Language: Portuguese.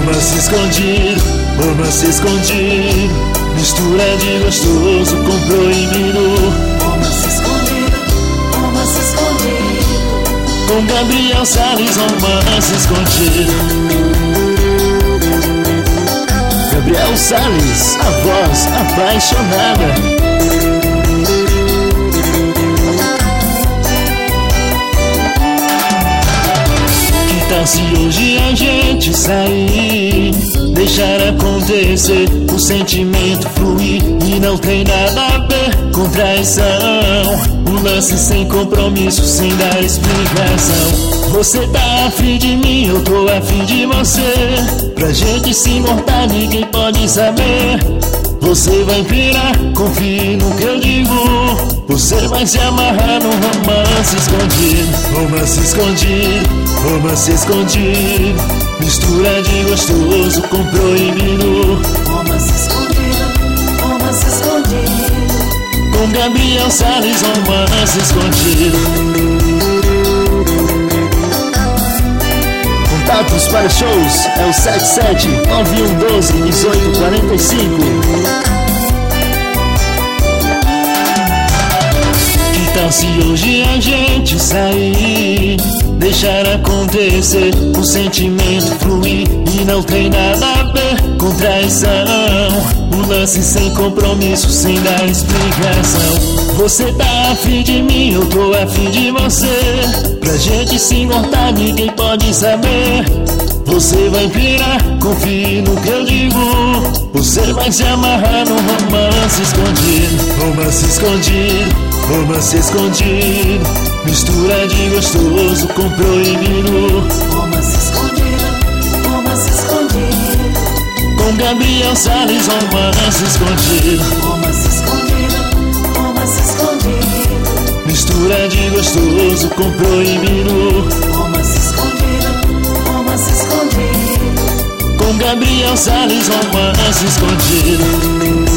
romance escondido, romance escondido, mistura de gostoso com proibido. Romance escondido, romance escondido. Com Gabriel Salles, romance escondido. Gabriel Salles, a voz apaixonada. Se hoje a gente sair, deixar acontecer, o sentimento fluir e não tem nada a ver com traição. O lance sem compromisso, sem dar explicação. Você tá afim de mim, eu tô afim de você. Pra gente se importar, ninguém pode saber. Você vai pirar, confie no que eu digo. Você vai se amarrar num romance escondido. Romance escondido, romance escondido, mistura de gostoso com proibido. Romance escondido, romance escondido. Com Gabriel Salles, romance escondido. Contatos para shows é o 77-9112-1845. Que tal se hoje a gente sair, deixar acontecer, o sentimento fluir e não tem nada a ver com traição. O lance sem compromisso, sem dar explicação. Você tá afim de mim, eu tô afim de você. Pra gente se importar, ninguém pode saber. Você vai pirar, confie no que eu digo. Você vai se amarrar num romance escondido. Romance escondido, romance escondido, mistura de gostoso com proibido. Romance escondido, romance escondido. Com Gabriel Salles, romance escondido. Romance escondido, romance escondido. Mistura de gostoso com proibido. Romance escondido, romance escondido. Com Gabriel Salles, romance escondido.